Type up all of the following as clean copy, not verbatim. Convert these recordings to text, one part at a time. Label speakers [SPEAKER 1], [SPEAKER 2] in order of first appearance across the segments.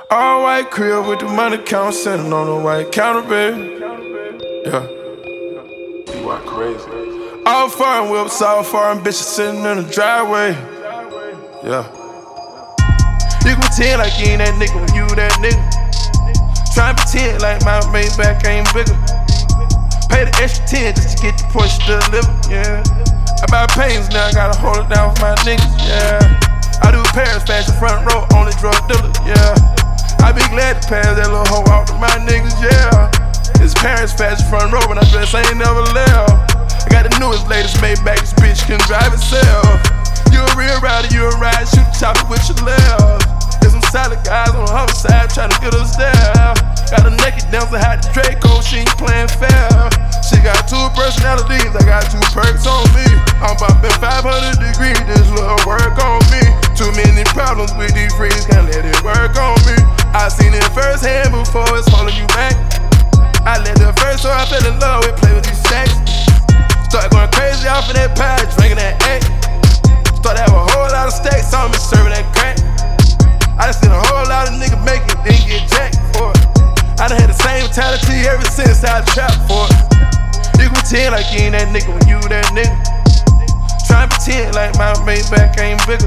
[SPEAKER 1] All white crib with the money count sitting on the white counter, baby. Yeah. You are crazy. All foreign whips, all foreign bitches sitting in the driveway. Yeah. You can pretend like you ain't that nigga when you that nigga. Try and pretend like my Maybach ain't bigger. Pay the extra 10 just to get the push delivered, yeah. I buy pains now, I gotta hold it down for my niggas, yeah. I do Paris fashion front row, only drug dealer, yeah. I be glad to pass that little hoe out to my niggas, yeah. It's Paris fashion front row, but I dress ain't never left. I got the newest, latest Maybach, this bitch can drive itself. You a real rider, you a ride, shoot the chopper with your left. There's some solid guys on the homicide trying to get us there. Got a naked dancer, had the Draco, she ain't playing fair. She got two personalities, I got two perks on me. I'm bumping 500 degrees, this little work on me. Too many problems with these freaks, can't let it work on me. I seen it firsthand before it's holding you back. I let the first so I fell in love with play with these sacks. Start going crazy off of that pie, drinking that egg. Start to have a whole lot of stacks, saw me serving that crack. I done seen a whole lot of niggas make it, then get jacked for it. I done had the same mentality ever since I trapped for it. You can pretend like you ain't that nigga when you that nigga. Try and pretend like my Maybach ain't bigger.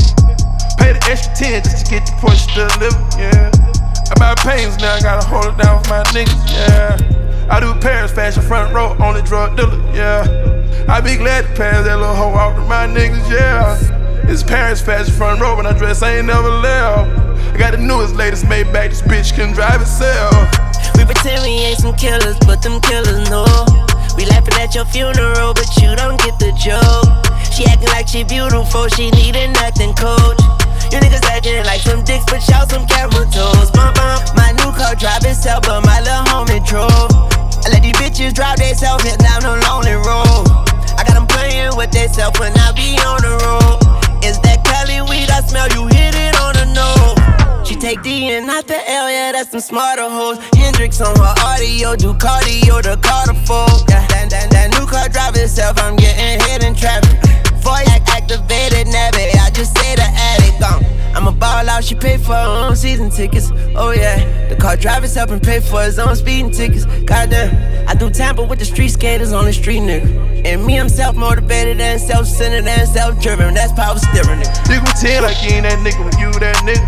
[SPEAKER 1] Pay the extra 10 just to get the push delivered, yeah. I buy pains now, I gotta hold it down for my niggas, yeah. I do Paris fashion front row, only drug dealer, yeah. I be glad to pass that little hoe out to my niggas, yeah. It's Paris fashion front row, but I dress ain't never left. I got the newest, latest Maybach, this bitch can drive itself.
[SPEAKER 2] We pretend we ain't some killers, but them killers know. We laughing at your funeral, but you don't get the joke. She acting like she beautiful, she need an acting coach. You niggas acting like some dicks, but y'all some camel toes. My new car drive itself, but my little homie drove. I let these bitches drive themselves hit down the lonely road. I got them playing with themselves when I be on the road. Is that Cali weed I smell? You hit it on the nose. She take D and not the L, yeah, that's some smarter hoes. Hendrix on her audio, do cardio, the Carter fold. Yeah, that new car drive itself, I'm getting hit in traffic. Voice activated, nabby, I just say the addict. I'ma ball out, she pay for her own season tickets. Oh yeah, the car drive itself and pay for his own speeding tickets. Goddamn, I do Tampa with the street skaters on the street, nigga. And me, I'm self-motivated and self-centered and self-driven. That's power steering, nigga.
[SPEAKER 1] You can pretend like you ain't that nigga when you that nigga.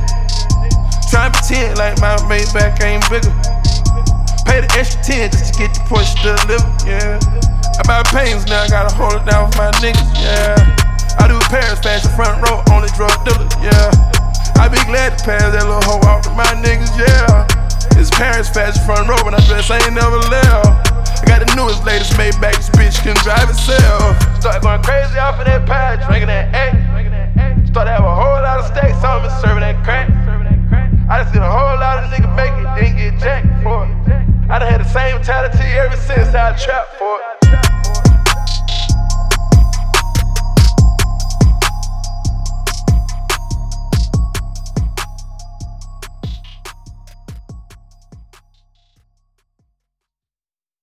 [SPEAKER 1] Try and pretend like my Maybach ain't bigger. Pay the extra 10 just to get the push delivered, yeah. I buy pains now, I gotta hold it down for my niggas, yeah. I do Paris fashion front row, only drug dealer, yeah. I be glad to pass that little hoe out to my niggas, yeah. It's Paris fashion front row, but I dress ain't never left. I got the newest, latest Maybach, this bitch can drive itself. Start going crazy off of that pie, drinking that egg. Start to have a whole lot of stacks, saw me serving that crack. I done seen a whole lot of niggas make it, then get jacked for it. I done had the same mentality ever since I trapped for it.